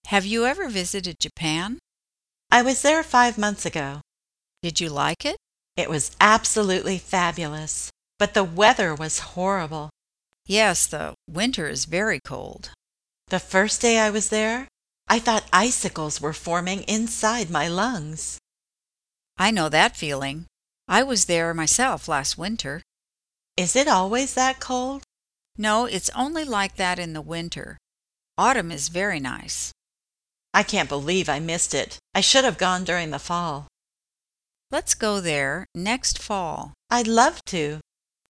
Have you ever visited Japan? I was there 5 months ago. Did you like it? It was absolutely fabulous, but the weather was horrible. Yes, the winter is very cold. The first day I was there, I thought icicles were forming inside my lungs. I know that feeling. I was there myself last winter. Is it always that cold? No, it's only like that in the winter. Autumn is very nice. I can't believe I missed it. I should have gone during the fall. Let's go there next fall. I'd love to.